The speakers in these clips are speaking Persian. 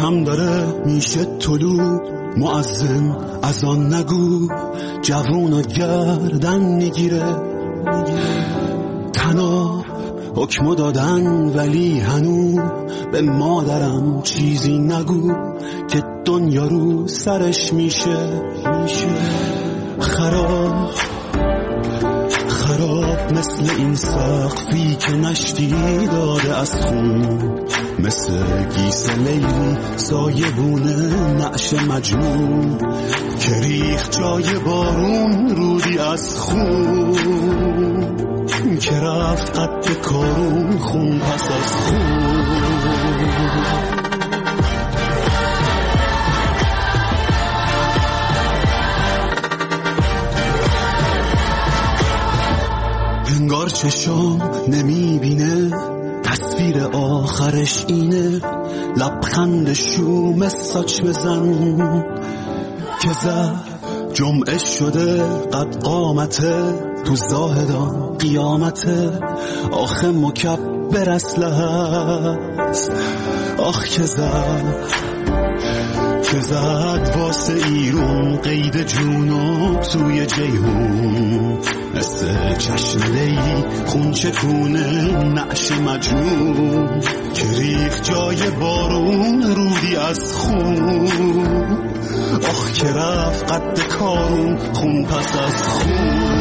هم داره میشه طلوع، مؤذن از آن نگو، جوونا گردن میگیره. تنها حکمو دادن ولی هنو به مادرم چیزی نگو که دنیا رو سرش میشه. خراب مثل این سقفی که نشتی داده از خون، مثل گیس لیلی سایبونه نعش مجنون که ریخ جای بارون رودی از خون، که رفت قد کارون خون پس از خون. انگار چشام نمیبینه تصویر آخرش اینه، لبخند شوم ساچ بزن که زد جمعه شده قد قامته، تو زاهدان قیامته، آخه مکبر اسلحه است. آخ که زد واسه ایرون قید جونو توی جیهون، مثل چشم لیلی خون چکونه نعش مجنون که ریخ جای بارون رودی از خون. آخ که رفت قد کارون خون پس از خون.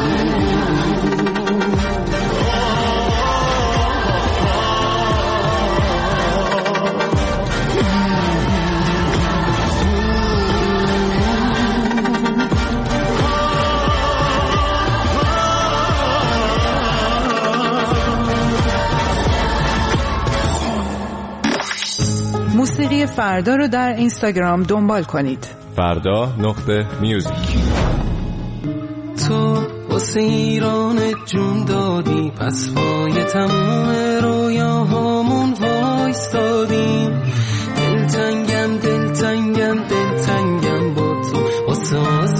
موسیقی فردا رو در اینستاگرام دنبال کنید. فردا.music. تو واسه ایران جون دادی، پس پای تموم رویاهامون وایستادیم. دلتنگم با تو، واسه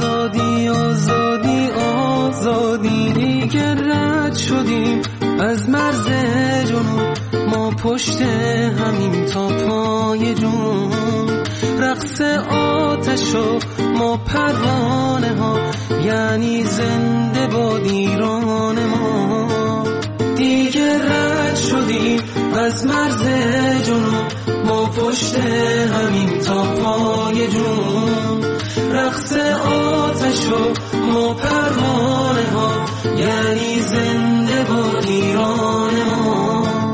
آزادی دیگه رد شدیم از مرز جنوب، ما پشت همین تا پای جون. رقص آتش و ما پروانه ها، یعنی زنده باد ایران ما. دیگه رد شدیم از مرز جنوب، ما پشت همین تا پای جون. رقص آتش و ما پروانه ها، یعنی زنده باد ایران ما.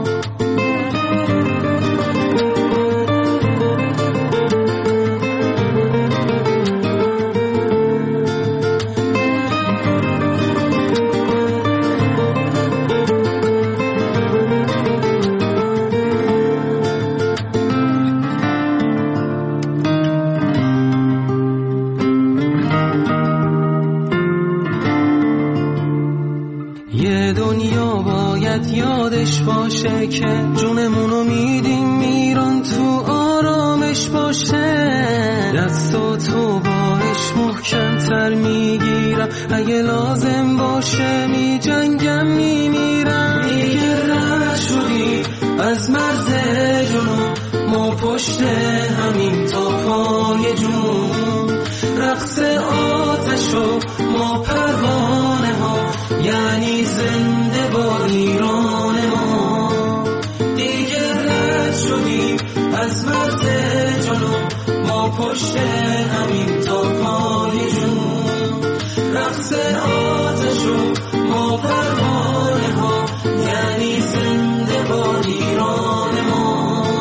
یادش باشه که جونمونو میدیم ایران، تو آرامش باشه. دستاتو باش محکم تر میگیرم، اگه لازم باشه میجنگم میمیرم. دیگه رد شدی از مرز جنوب، ما پشت همین تا پای جون. رقص آتش و ما پروانه ها، یعنی زنده با ایران ما. دیگه رد شدیم از مرز جنوب، ما پشت همین تا پای جون. رقص آتش و ما پروانه ها، یعنی زنده با ایران ما.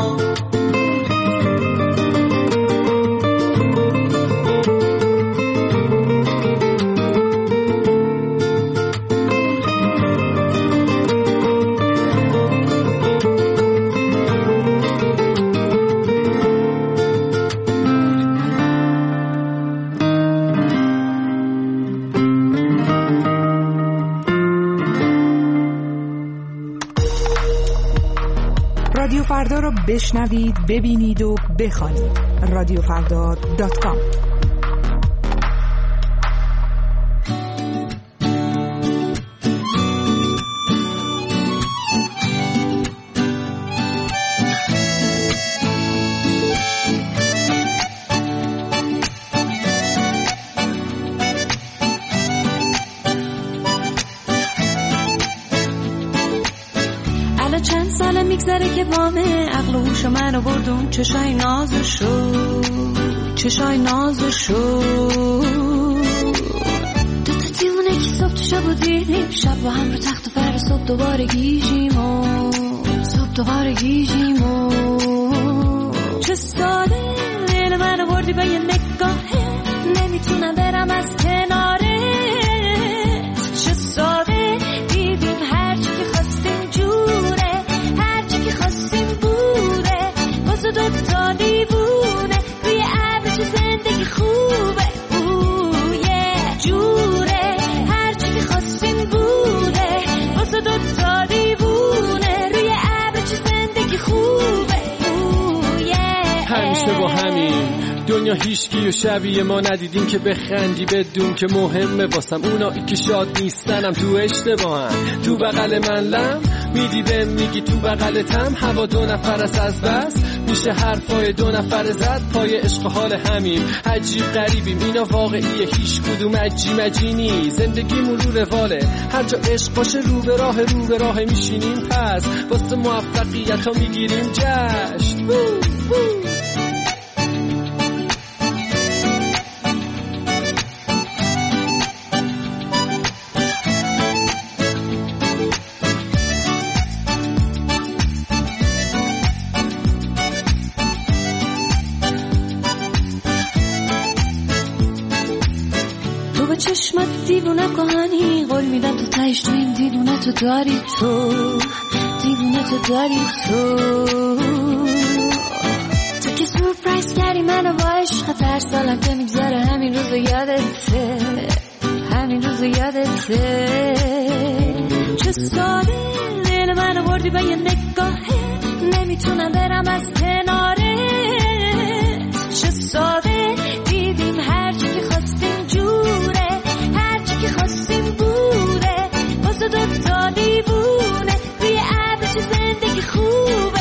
رادیو فردا رو بشنوید، ببینید و بخوانید. radiofrda.com. میگذره که بامه عقل و هوش منو بردون چشای نازشو دو تا دیوونه که صبح تو شب و دیدیم شب با هم رو تخت و فر صبح دوباره گیجیم و چه ساده دل منو بردی با یه نگاهه نمیتونم برم از کناره چه ساده دیدیم هرچی که خواستیم جوره هرچی که خواستیم بوده واسه دوتا دیوونه روی ابر چه زندگی خوبه جوره هرچی که خواستیم بوده واسه دوتا دیوونه روی ابر چه زندگی خوبه همیشه با همین دنیا هیچکی و شبیه ما ندیدیم که بخندی بدون که مهمه واسم اونایی که شاد نیستنم تو اشتباهن تو بغل من لم میدی بهم میگی تو بغلتم هوا دو نفر است از بس میشه حرفای دو نفر زد پای عشق حال همیم عجیب غریبیم اینا واقعیه هیچ کدوم عجی نی زندگی مرور رواله هر جا عشق باشه رو به راه میشینیم پس واسه موفقیت ها میگیریم جشن چشمت دیوونه کهانی قول میدم تو تایش تو این دیوونه تو داری تو که سورپرایز کردی منو با عشق هر سالم که میگذره همین روزو یادته چه ساده دل منو بردی با یه نگاهه نمیتونم برم از کناره چه ساده دیدیم هرچی که خواستیم جوره هرچی که خواستیم بوده واسه دوتا دیوونه روی ابر چه زندگی خوبه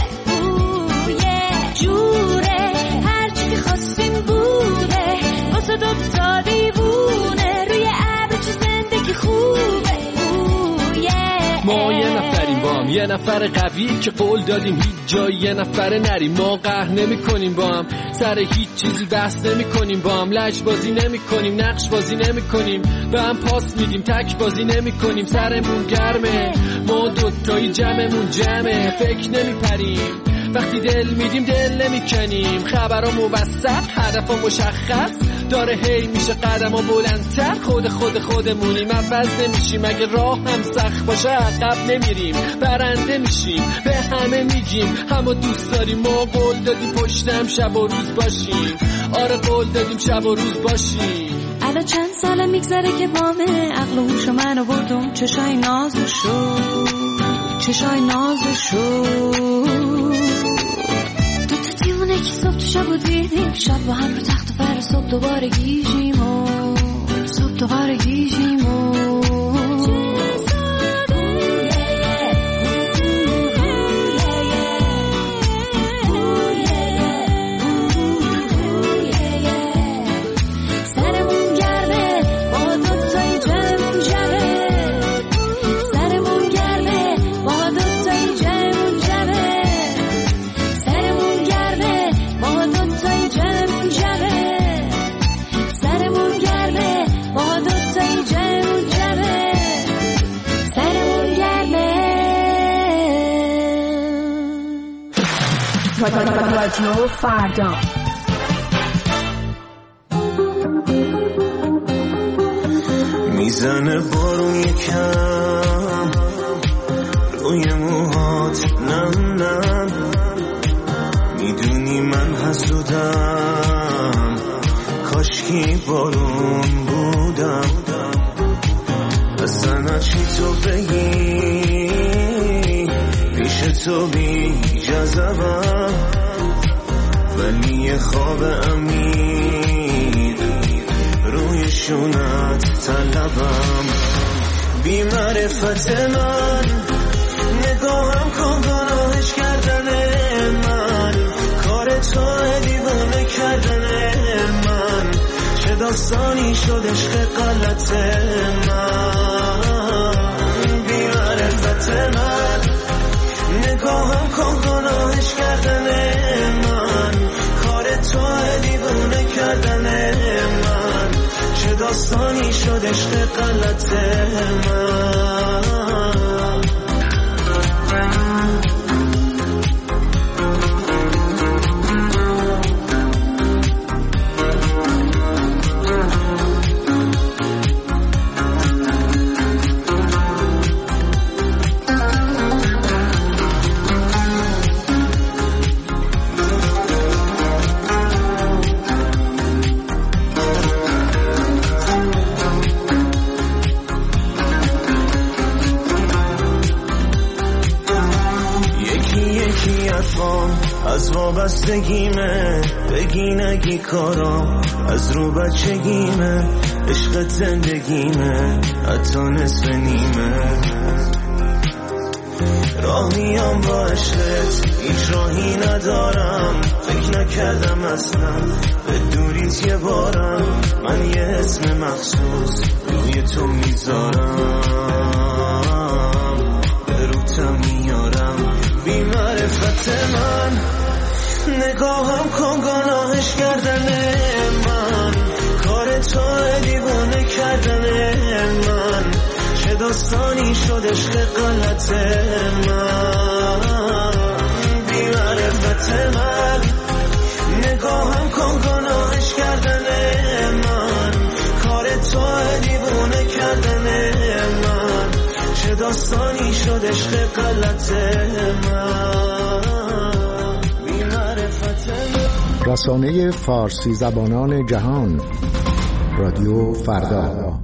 جوره هرچی که خواستیم بوده واسه دوتا دیوونه روی ابر چه زندگی خوبه ما یه نفریم با هم یه نفر قوی که قول دادیم هیچ جایی یه نفر نریم ما قهر نمی کنیم با هم سر هیچ چیزی بحث نمی کنیم با هم لج بازی نمی کنیم نقش بازی نمی کنیم به هم پاس میدیم تک بازی نمی کنیم سرمون گرمه ما دوتایی جمعمون جمعه فکر نمی پریم وقتی دل میدیم دل نمی کنیم خبرها موثق هدفها مشخص داره هی میشه قدم‌ها بلندتر خودمونیم عوض نمیشیم اگه راه هم سخت باشه عقب نمیریم برنده میشیم به همه میگیم همو دوست داریم ما قول دادیم پشتم شب و روز باشیم آره قول دادیم شب و روز باشیم الان چند ساله میگذره که بامه عقل و هوش منو بردم چشای نازشو دو تا دیوونه که صبح تو شب و دیدیم شب با هم رو تخت و فر صبح دوباره گیجیم و رادیو فردا میزنه بارون یکم روی موهات نم میدونی من حسودم کاشکی بارون بودم اصلا چی تو بگی پیش تو بی جذبم ولی یه خواب امید روی شونت طلبم بی معرفت من نگاهم کن گناهش کردن من کار تو دیوانه کردن من چه داستانی شد عشق غلط من بی معرفت من نگاهم کن داستانی شد عشق غلط من. از وابستگیمه بگی نگی کارام، از رو بچگیمه عشق زندگیمه حتی نصف نیمه. راه میام با عشقت هیچ راهی ندارم، فکر نکردم اصلا به دوریت یه بارم. من یه اسم مخصوص روی تو میذارم، به روتم میارم بی معرفت من. نگاهم کن گناهش کردن من، کار تو دیوانه کردن من. چه داستانی شد عشق غلط من، بی معرفت من. نگاهم کن گناهش کردن من، کار تو دیوانه کردن من. چه داستانی شد عشق غلط من. رسانه فارسی زبانان جهان، رادیو فردا.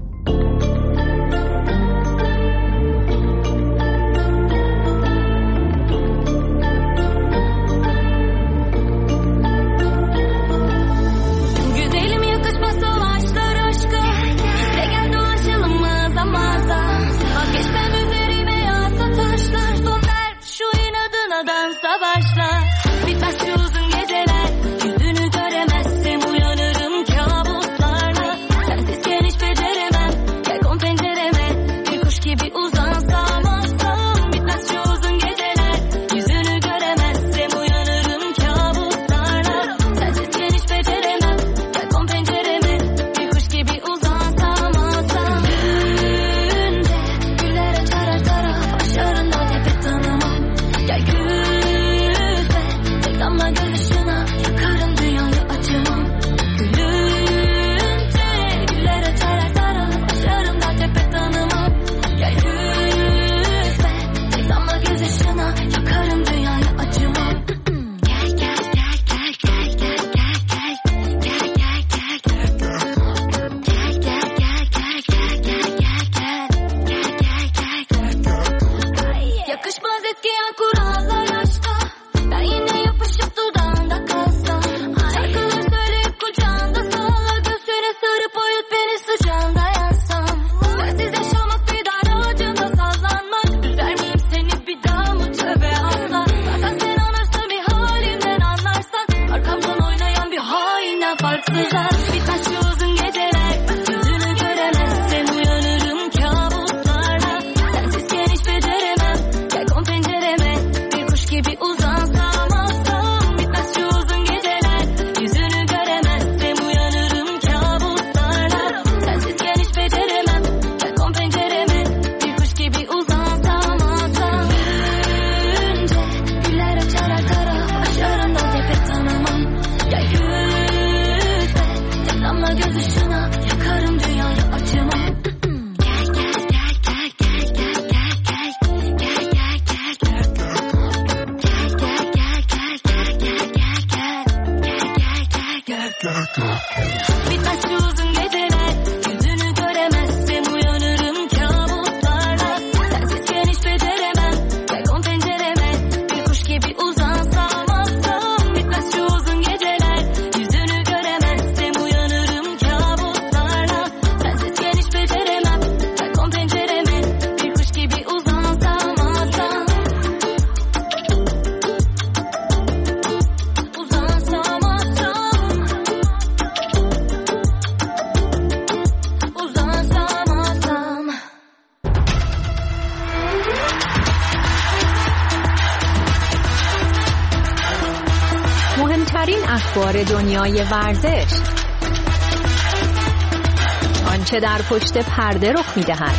اخبار دنیای ورزش. آنچه در پشت پرده رخ می‌دهد.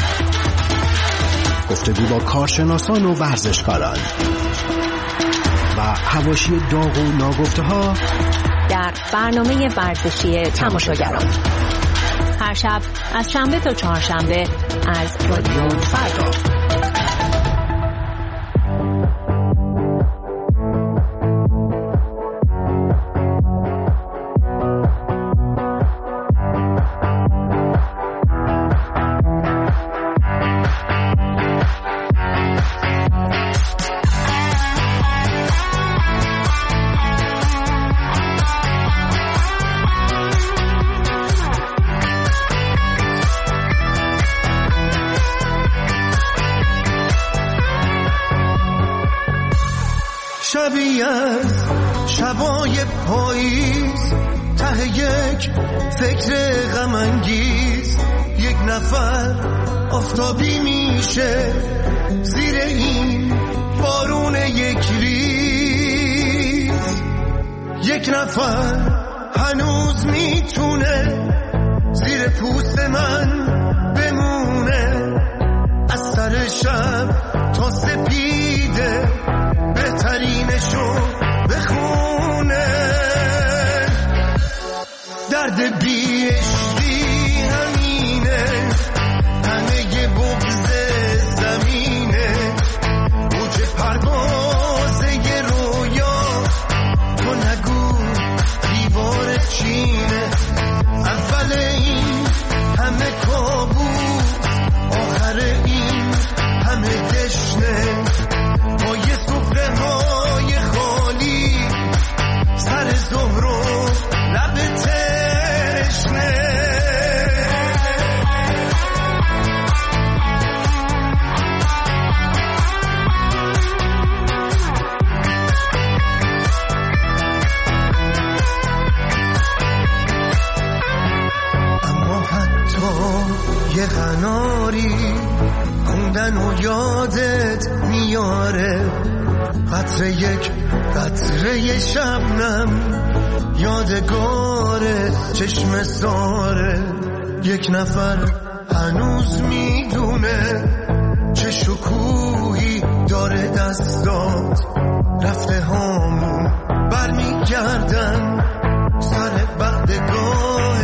گفتگو با کارشناسان و ورزشکاران و حواشی داغ و ناگفته‌ها در برنامه ورزشی تماشاگران. هر شب از شنبه تا چهارشنبه از رادیو فردا. شبیه از شبای پاییز، ته یک فکر غم انگیز، یک نفر آفتابی میشه زیر این بارون یک ریز، یک نفر هنوز میتونه زیر پوست من بمونه، از سر شب تا سپیده بهترینشو بخونه، درد بی عشقی همینه، همه بغض زمینه، موج پروازه رویا، تو نگو دیوار چینه، اول این همه کابوس، آخر این همه دشنه، های خالی سر ظهر و لب تشنه. اما حتی یه قناری خوندن و یادت میاره، قطره یک قطره شبنم یادگاره، چشم ساره، یک نفر هنوز میدونه چه شکوهی داره دستات، رفته هامون برمیگردن سر بعدگاه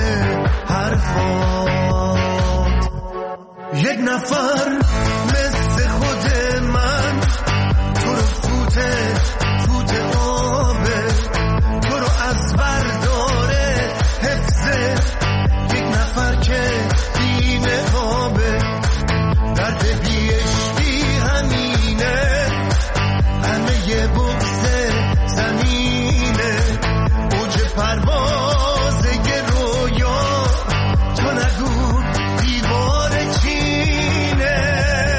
حرفات، یک نفر مثل خود من تو رو فوت آبه، تو رو از برداره حفظه، یک نفر که دینه آبه، درد بی عشقی همینه، همه یه بغض زمینه، اوج پروازه یه رویا، تو نگو دیوار چینه.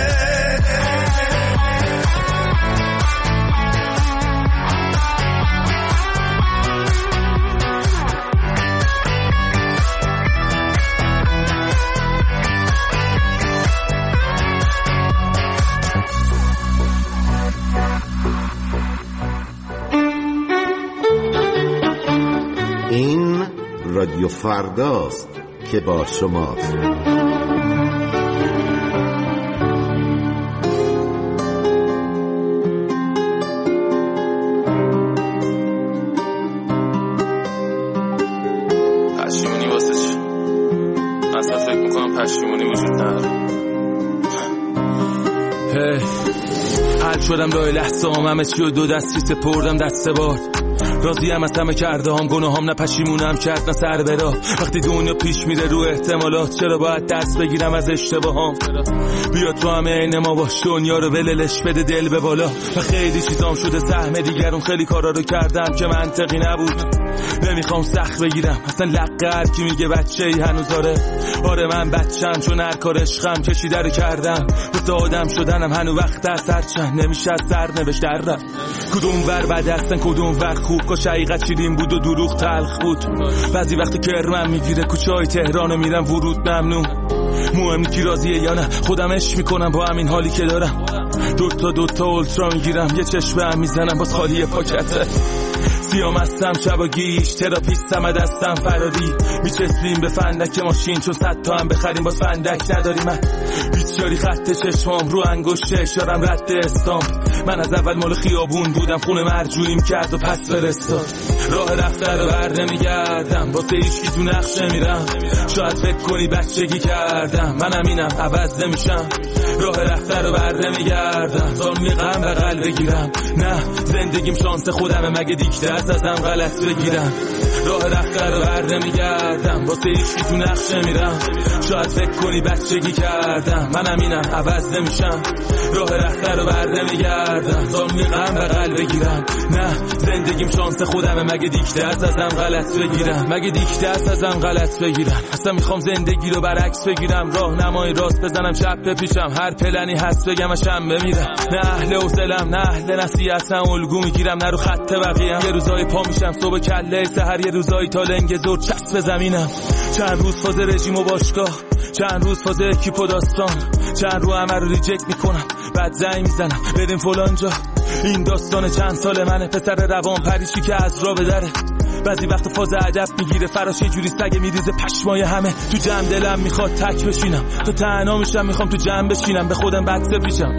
این رادیو فرداست که با شماست. پشیمونی واسه چی؟ اصلا فکر میکنم پشیمونی وجود نداره. حل شدم لای لحظه همه چی و دو دستی سپردم دست بار، راضیم از همه کرده هم، گناهام نه پشیمونم کرد نه سر برا، وقتی دنیا پیش میره رو احتمالات، چرا باید دست بگیرم از اشتباهام، بیا تو همه عین ما باش، دنیا رو وللش بده دل به بالا، و خیلی چیزام شده سهم دیگرون، خیلی کارا رو کردم که منطقی نبود، نمیخوام سخت بگیرم اصلا لقه هر کی میگه بچه‌ای هنوز آره من بچم، چون هر کار عشقم کشیده رو کردم، واسه آدم شدنم هنو وقت از هر چند نمیشه از سر نوشت در رفت، کدوم ور بد هستن کدوم ور خوب، کاش حقیقت شیرین بود و دروغ تلخ بود، بعضی وقت کرمم میگیره کوچه های تهرانو میرم ورود ممنون، مهم کی راضیه یا نه، خودم عشق میکنم با همین حالی که دارم، دوتا اولترا میگیرم، یه چشم هم میزنم باز خالی پاکته، سیام هستم شب و گیش، تراپیستم دستم فراری، میچسبیم به فندک ماشین چون 100 تا هم بخریم باز فندک نداری. من بیچاری خط چشمام رو انگشت اشارم رد استام. من از اول مال خیابون بودم، خونه مرجوعیم کرد و پس فرستاد. راه رفته رو بر نمیگردم، واسه هیچکی تو نقشه میرم. شاید فکر کنی بچگی کردم، من همینم عوض نمیشم. راه رفته رو بر نمیگردم، زانوی غم بغل بگیرم. نه زندگیم شانس خودمه، مگه دیکته است ازم غلط بگیرم. راه رفته رو بر نمیگردم، واسه هیچکی تو نقشه میرم. شاید فکر کنی بچگی کردم، من همینم عوض نمیشم. راه رفته رو بر نمیگردم، زانوی غم بغل بگیرم. نه زندگیم شانس خودمه، مگه دیکته است ازم غلط بگیرم. مگه دیکته است ازم غلط بگیرم. اصلا میخوام زندگی رو برعکس بگیرم، راهنمای راست بزنم چپ بپیچم. هر پلنی هست بگم اشم بمیرم. نه اهل حوصله‌ام، نه اهل نصیحت، نه الگو میگیرم نه رو خط بقیه‌ام. یه روزای پا میشم صبح کله سحر، یه روزای تا لنگ زور چسب زمینم. چند روز فاز رژیم و باشگاه، چند روز فاز اکیپ و داستان، چند رو همه رو ریجکت میکنم بعد زنگ میزنم بریم فلان جا. این داستان چند سال منه، پسر روان پریشی که از راه بدره. بعضی وقت فاز ادب میگیره فراش، یه جوری سگ میریزه پشمای همه. تو جمع دلم میخواد تک بشینم، تو تنها میشم میخوام تو جمع بشینم. به خودم بکسه پیشم،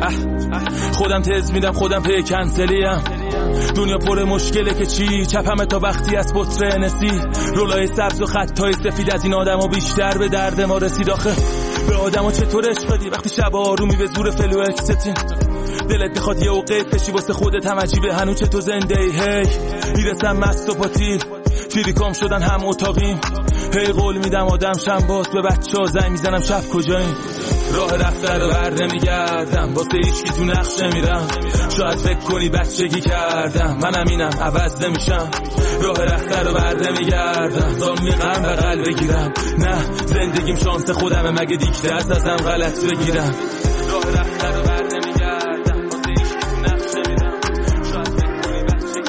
خودم تز میدم، خودم پی کنسلیم. دنیا پر مشکله که چی، چپمه تا وقتی از بطره نسی. رولای سبز و خطای سفید از این آدما بیشتر به درد ما رسید. آخه به آدما چطور عشق بدی وقتی شب آرومی به زور فلو اکستین. دلت بخواد یه اوقات بشی واسه خودت هم عجیبه هنو چه تو زنده ای. هی میرسم مست و پاتیل، فیریکام شدن هم اتاقیم. هی قول میدم آدم شم باز، به بچه ها زنگ میزنم شب کجاییم. راه رفته رو بر نمیگردم، واسه هیچکی تو نقشه میرم. شاید فکر کنی بچگی کردم، من همینم عوض نمیشم. راه رفته رو بر نمیگردم، زانوی غم بغل بگیرم. نه زندگیم شانس خودمه، مگه دیکته است ازم غلط بگیرم. راه رفته رو بر نمیگردم، واسه هیچکی تو نقشه میرم. شاید فکر کنی بچگی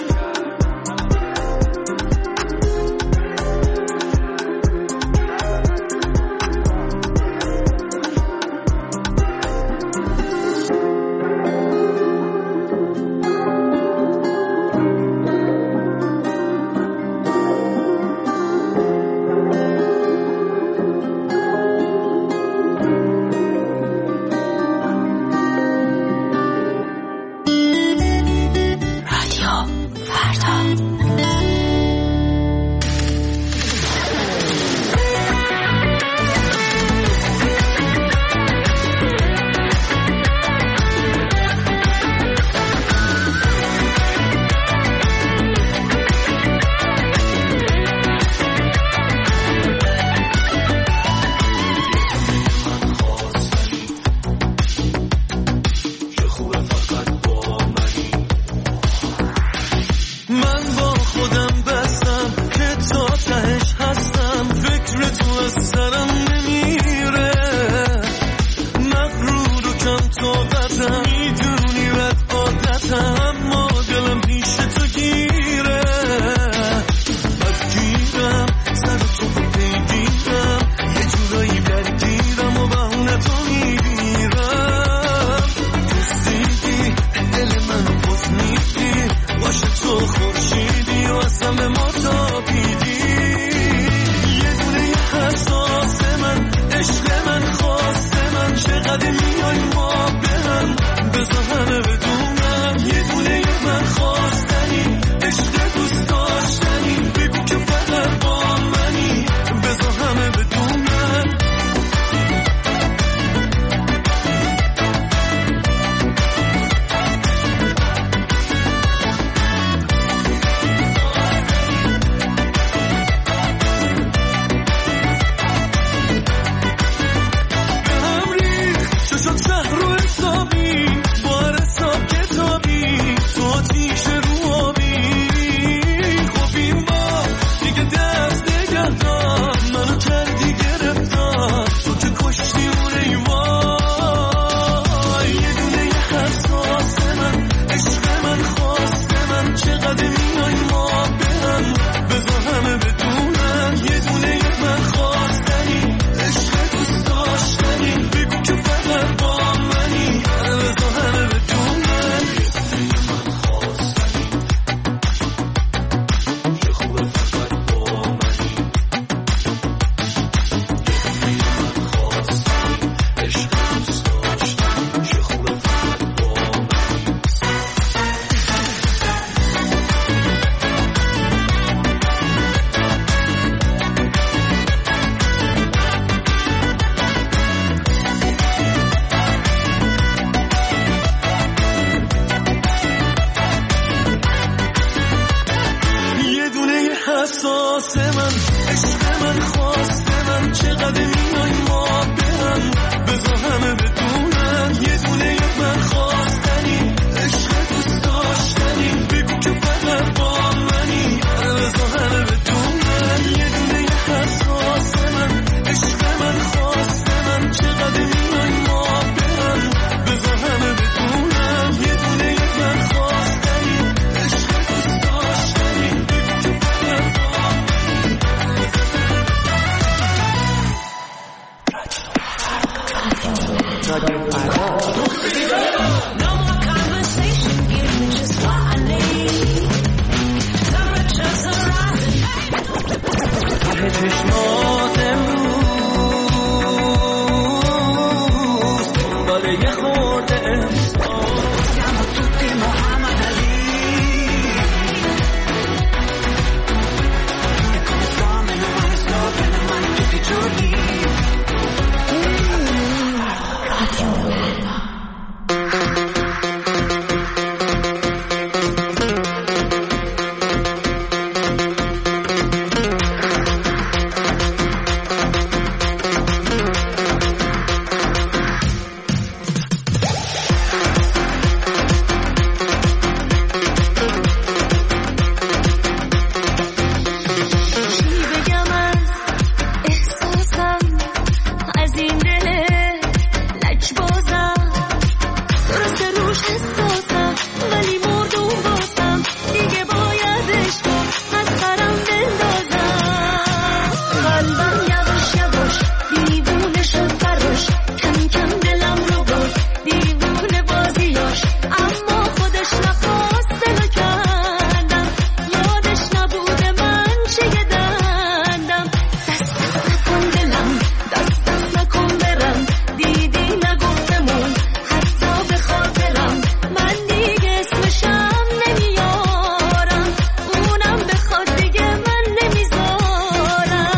روش حساسم ولی مردم باسم دیگه بایدش از خرم بندازم قلبم یواش یواش دیوونه شد براش کم کم دلم رو برد دیوونه بازیاش اما خودش نخواست دلو کردم یادش نبوده من چه دندم دست نکن دلم دست نکن برم دیدی نگفتمون حتی به خاطرم من دیگه اسمشم نمیارم اونم بخواد دیگه من نمیذارم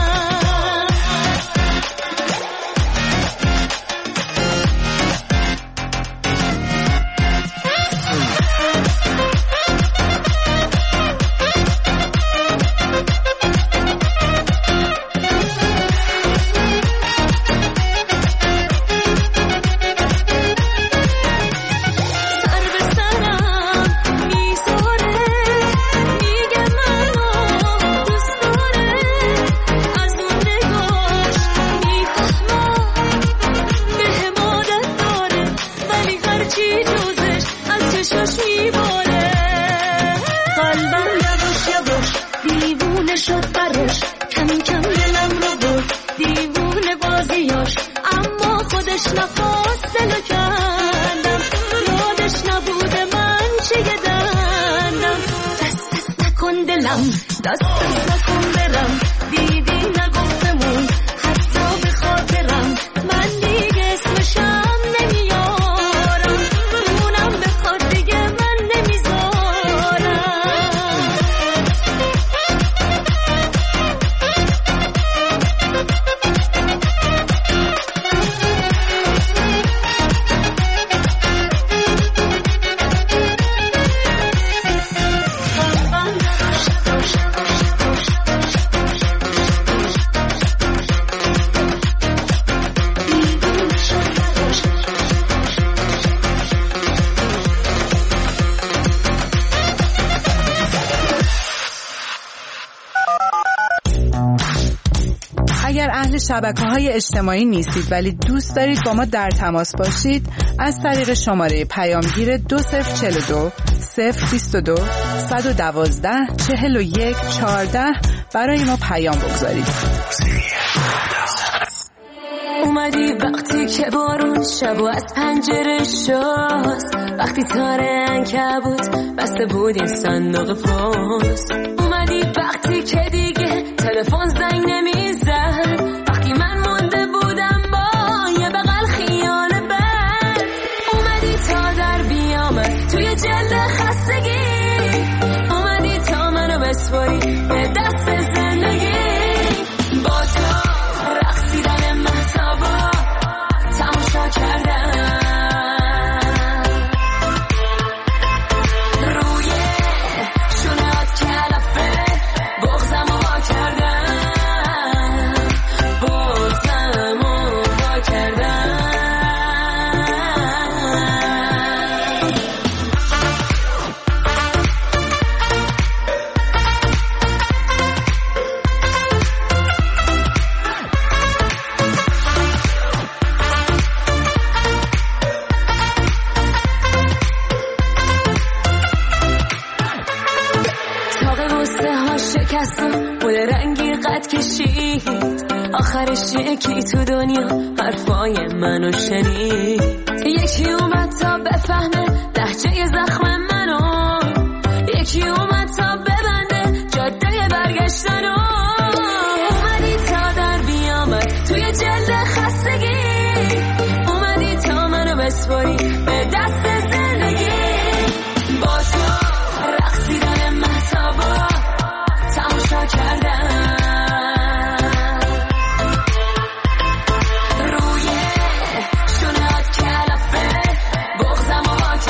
سر به سرم میذاره میگه منو دوست داره از اون نگاش میفهمم بهم عادت داره ولی هرچی جزش از چشاش میباره قلبم یواش یواش دیوونه شد براش کم کم دلم رو برد دیوونه بازیاش اما خودش نخواست دلو کردم یادش نبوده من چه دندم دست نکن دلم دست نکن برم دیدی نگفتمون حتی به خاطرم من دیگه اسمشم نمیارم اونم بخواد دیگه من نمیذارم اگر اهل شبکه‌های اجتماعی نیستید ولی دوست دارید با ما در تماس باشید از طریق شماره پیامگیر 2042 022 112 41 14 برای ما پیام بگذارید. اومدی وقتی که بارون شب و از پنجره شست وقتی تاره عنکبوت بسته بود این صندوق پست اومدی وقتی که دیگه تلفن زنگ نمیزد وقتی من مونده بودم با یه بغل خیال بد اومدی تا در بیامد توی جلد خستگی اومدی تا منو بسپاری به دست زندگی با تو رقصیدن مهتابا تماشا کردم روی شونات کلفه بغزم رو وا کردم بغزم رو وا کردم شکست و بول رنگی قد کشید آخرش یکی تو دنیا حرفای منو شنید یکی اومد تا بفهمه لهجه زخم منو یکی اومد تا ببنده جاده برگشتنو اومدی تا در بیامد توی جلد خستگی اومدی تا منو بسپاری به دست زندگی با تو رقصیدن مهتابا تماشا کردم روی شونات کلفه بغزم رو وا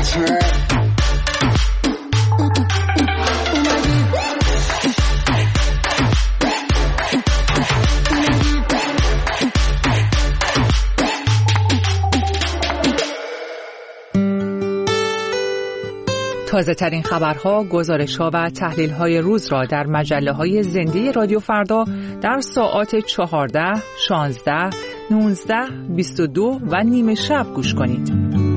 تازه ترین خبرها، گزارش‌ها و تحلیل‌های روز را در مجله‌های زنده رادیو فردا در ساعات 14, 16, 19, 22 و نیمه شب گوش کنید.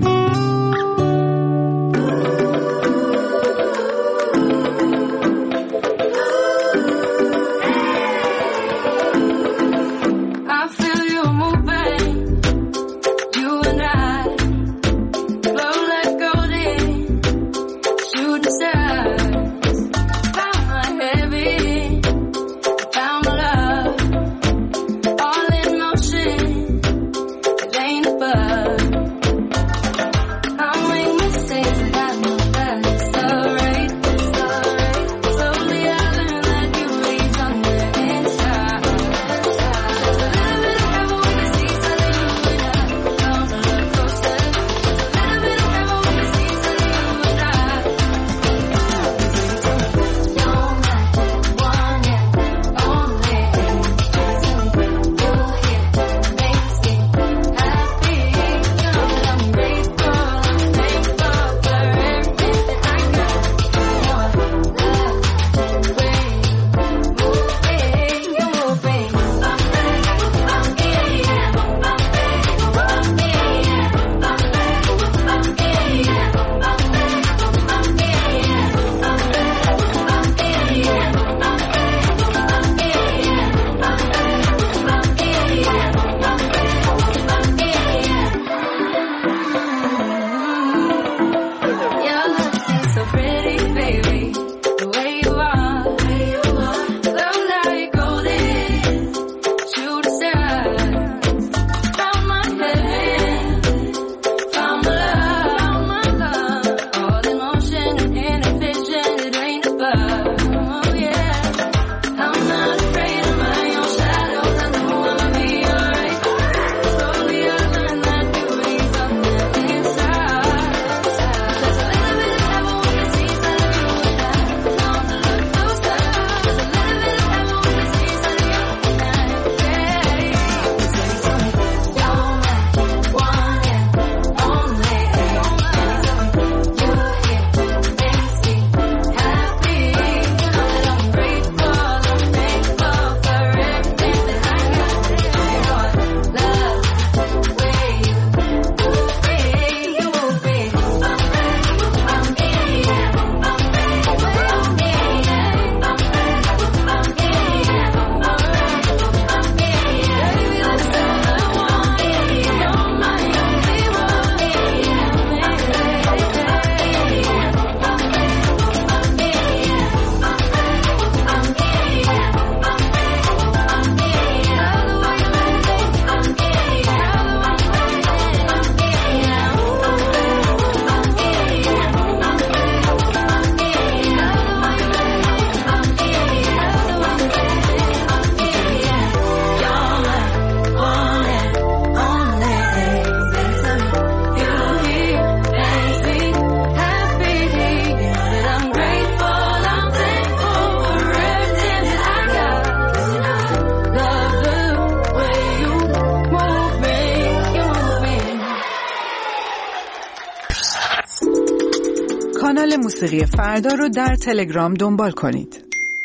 کانال موسیقی فردا رو در تلگرام دنبال کنید.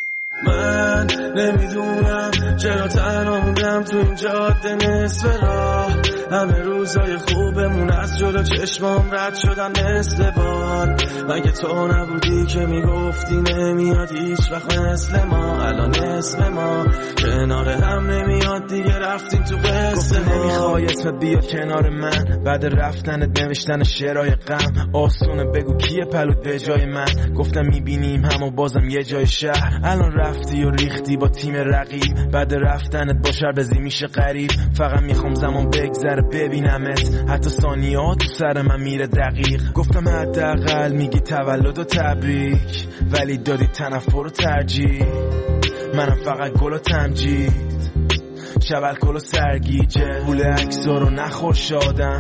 من نمیدونم چرا تنها موندم تو این جاده نصف راه، همه روزای خوبمون از جلو چشمام رد شدن مثل باد. مگه تو نبودی که میگفتی نمیاد هیچ وقت مثل ما، الان اسم ما کنار هم نمیاد دیگه، رفتیم تو قصه ما. نمیخوای اسمت بیاد کنار من، بعد رفتنت نوشتن شعرهای غم. آسونه بگو کیه پلوت به جای من، گفتم میبینیم هم و بازم یه جای شهر. الان رفتی و ریختی با تیم رقیب، بعد رفتنت با شربزی میشه غریب. فقط میخوام زمان بگذره ببینمت، حتی ثانیه‌ها تو سر من میره دقیق. گفتم حداقل میگی تولد و تبریک، ولی دادی تنفر و ترجیح. منم فقط گل و تمجید، شب الکل و سرگیجه. پول عکسا رو نخور شادم،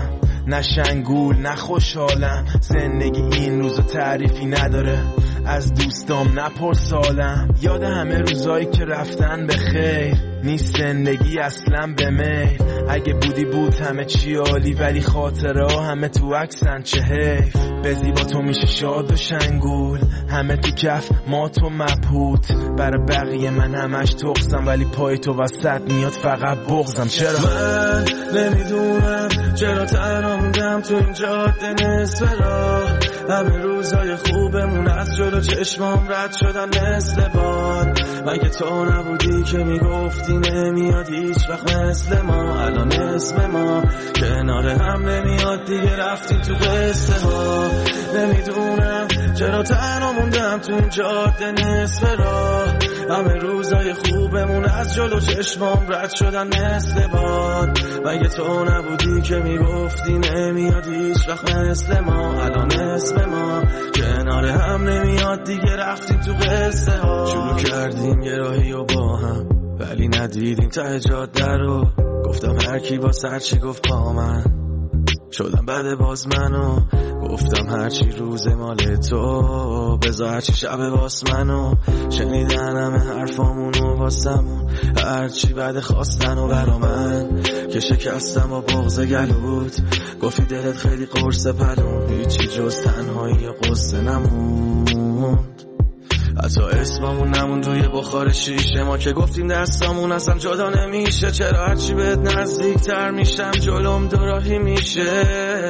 نه شنگول نه خوشحالم. زندگی این روزا تعریفی نداره، از دوستام نپرسالم. یاد همه روزایی که رفتن به خیر، نیست زندگی اصلا به میل. اگه بودی بود همه چی عالی، ولی خاطره ها همه تو عکسن، چه حیف. به زیبا تو میشه شاد و شنگول، همه تو کف ما تو مبهوت. برای بقیه من همش تقصم، ولی پای تو وسط میاد فقط بغضم. چرا من نمیدونم چرا تنها موندم تو این جاده نصف راه. همه روزای خوبمون از جلو چشمام رد شدن مثل باد. مگه تو نبودی که میگفتی نمیاد هیچ وقت مثل ما؟ الان اسم ما کنار هم نمیاد دیگه، رفتیم تو قصه ها. نمیدونم چرا تنها موندم تو این جاده نصف راه. همه روزای خوبمون از جلو چشمام رد شدن مثل باد. مگه تو نبودی که میگفتی نمیاد هیچ وقت مثل ما؟ الان اسم ما کنار هم نمیاد دیگه، رفتیم تو قصه ها. شروع کردیم یه راهی و با هم، ولی ندیدیم ته جاده رو. گفتم هر کی با سر چی گفت با من، شدم بعد باز منو. گفتم هرچی روز مال تو، بذار هرچی شب باز منو. شنیدن همه حرفامونو واسمون، هرچی بعد خواستن و برا من که شکستم و بغض گلود. گفتی دلت خیلی قرص پلون، هیچی جز تنهایی و قصه نموند. حتی اسممون نمون روی بخار شیشه ما که گفتیم دستامون اصلا جدا نمیشه. چرا هرچی بهت نزدیک تر میشم جلوم دوراهی میشه؟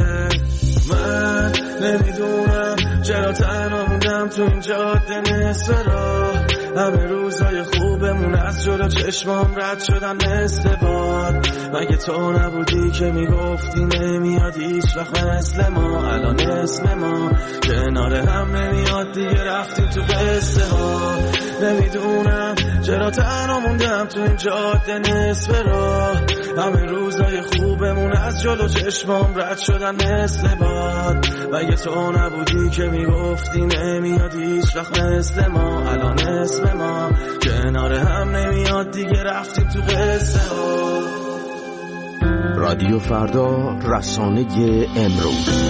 من نمیدونم چرا تنها موندم تو این جاده نصف راه. همه روزای خوبمون از جلو چشمام رد شدن مثل باد. مگه تو نبودی که میگفتی نمیاد هیچ وقت مثل ما؟ الان اسم ما کنار هم نمیاد دیگه، رفتیم تو قصه ها. نمیدونم چرا تنها موندم تو این جاده نصف راه. همه روزای خوبمون از جلو چشمام رد شدن مثل باد. مگه تو نبودی که میگفتی نمیاد هیچ وقت مثل ما؟ الان اسم ما کنار هم نمیاد دیگه، رفتیم تو قصه ها. رادیو فردا، رسانه امروز.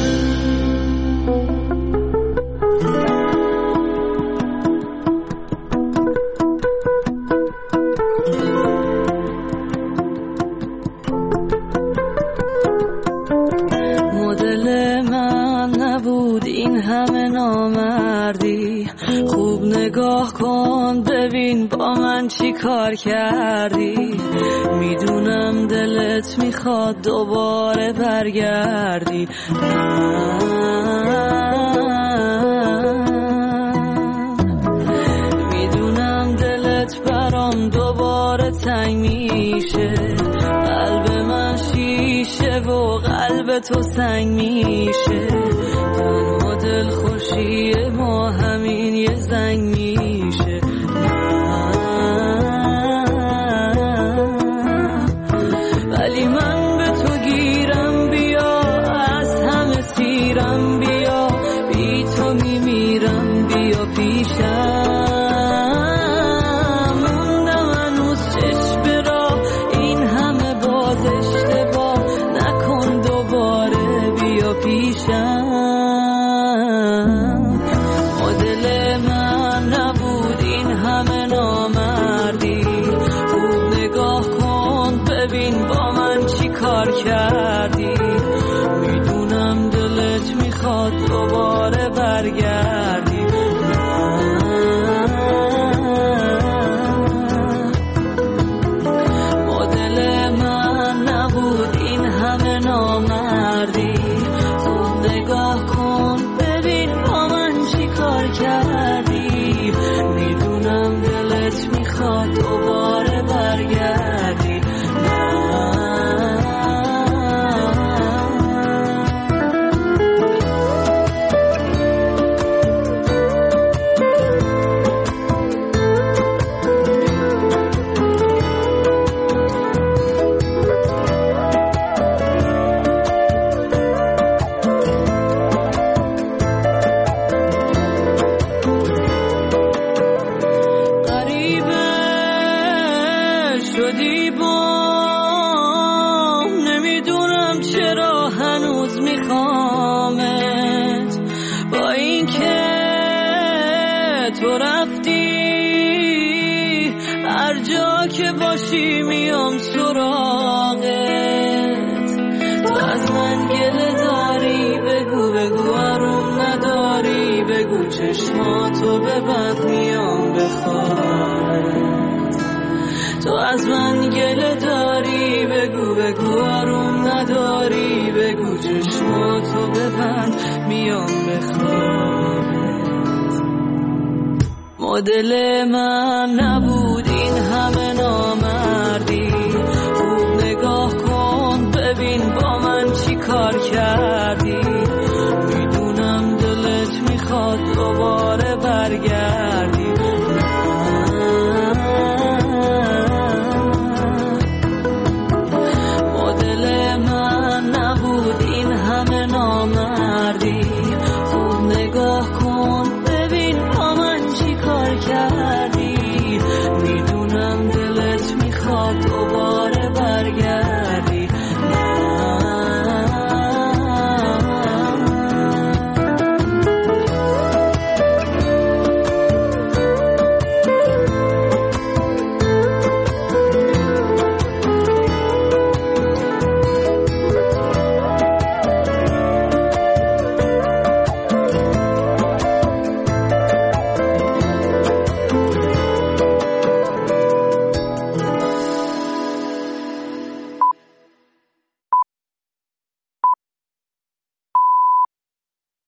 نگاه کن ببین با من چی کار کردی. میدونم دلت میخواد دوباره برگردی. میدونم دلت برام دوباره تنگ میشه. قلب من شیشه و قلب تو سنگ میشه. تنها دل خوشی ما همین یه زنگ میشه. ولی من به تو گیرم، بیا از همه سیرم، بیا بی تو میمیرم، بیا پیشم. موندم هنوز چشم راه، این همه باز اشتباه نکن دوباره، بیا پیشم. مدل من نبود این همه نامردی. خوب نگاه کن ببین با من چی کار کردی. میدونم دلت میخواد دوباره برگردی. مدل من نبود این همه نامردی. خوب نگاه کن ببین با من چی کار کردی. میدونم دلت میخواد دوباره برگردی. چی میام سراغت. تو از من گله داری بگو بگو آروم نداری بگو چشماتو ببند میام بخوابت. تو از من گله داری بگو بگو آروم نداری بگو چشماتو ببند میام بخوابت. مدل من نبود این همه نام